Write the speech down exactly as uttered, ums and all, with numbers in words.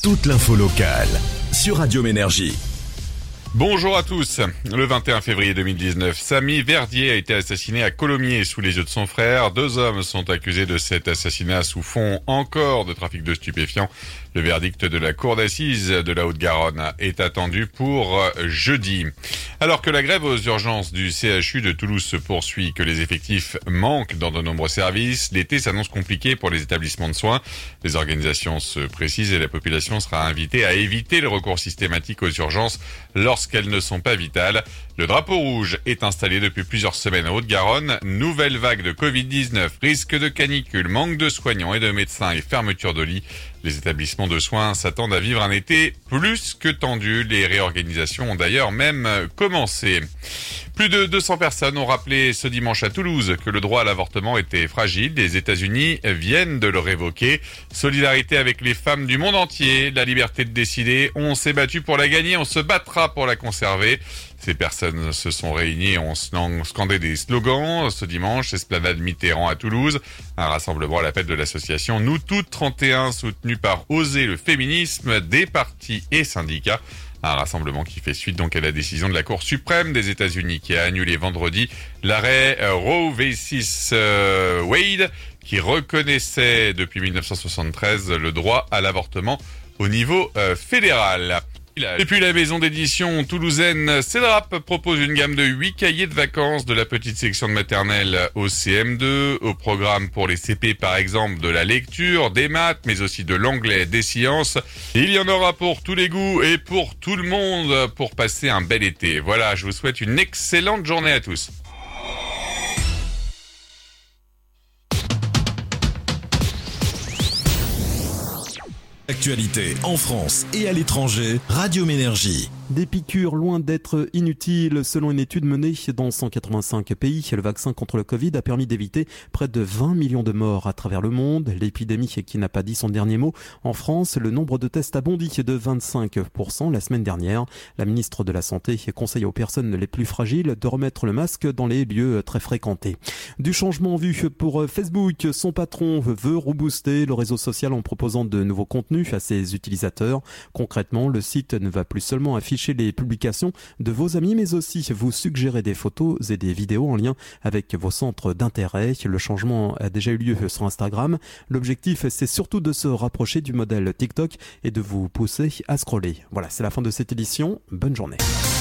toute l'info locale sur Radio Ménergie. Bonjour à tous. Le vingt et un février deux mille dix-neuf, Samy Verdier a été assassiné à Colomiers sous les yeux de son frère. Deux hommes sont accusés de cet assassinat sous fond encore de trafic de stupéfiants. Le verdict de la cour d'assises de la Haute-Garonne est attendu pour jeudi. Alors que la grève aux urgences du C H U de Toulouse se poursuit, que les effectifs manquent dans de nombreux services, l'été s'annonce compliqué pour les établissements de soins. Les organisations se précisent et la population sera invitée à éviter le recours systématique aux urgences lorsqu'elles ne sont pas vitales. Le drapeau rouge est installé depuis plusieurs semaines en Haute-Garonne. Nouvelle vague de covid dix-neuf, risque de canicule, manque de soignants et de médecins et fermeture de lits. Les établissements de soins s'attendent à vivre un été plus que tendu. Les réorganisations ont d'ailleurs même commencé. Plus de deux cents personnes ont rappelé ce dimanche à Toulouse que le droit à l'avortement était fragile. Les États-Unis viennent de le révoquer. Solidarité avec les femmes du monde entier. La liberté de décider. On s'est battu pour la gagner. On se battra pour la conserver. Ces personnes se sont réunies et ont scandé des slogans ce dimanche, Esplanade Mitterrand à Toulouse, un rassemblement à l'appel de l'association Nous Toutes trente et un, soutenu par Oser le féminisme, des partis et syndicats. Un rassemblement qui fait suite donc à la décision de la Cour suprême des États-Unis qui a annulé vendredi l'arrêt Roe versus Wade qui reconnaissait depuis dix-neuf cent soixante-treize le droit à l'avortement au niveau euh, fédéral. Et puis la maison d'édition toulousaine Cédrap propose une gamme de huit cahiers de vacances de la petite section de maternelle au C M deux, au programme pour les C P par exemple de la lecture, des maths, mais aussi de l'anglais, des sciences. Il y en aura pour tous les goûts et pour tout le monde pour passer un bel été. Voilà, je vous souhaite une excellente journée à tous. Actualité en France et à l'étranger, Radio Ménergie. Des piqûres loin d'être inutiles. Selon une étude menée dans cent quatre-vingt-cinq pays, le vaccin contre le Covid a permis d'éviter près de vingt millions de morts à travers le monde. L'épidémie qui n'a pas dit son dernier mot. En France, le nombre de tests a bondi de vingt-cinq pour cent la semaine dernière. La ministre de la Santé conseille aux personnes les plus fragiles de remettre le masque dans les lieux très fréquentés. Du changement vu pour Facebook. Son patron veut rebooster le réseau social en proposant de nouveaux contenus à ses utilisateurs. Concrètement, le site ne va plus seulement afficher les publications de vos amis, mais aussi vous suggérer des photos et des vidéos en lien avec vos centres d'intérêt. Le changement a déjà eu lieu sur Instagram. L'objectif, c'est surtout de se rapprocher du modèle TikTok et de vous pousser à scroller. Voilà, c'est la fin de cette édition. Bonne journée.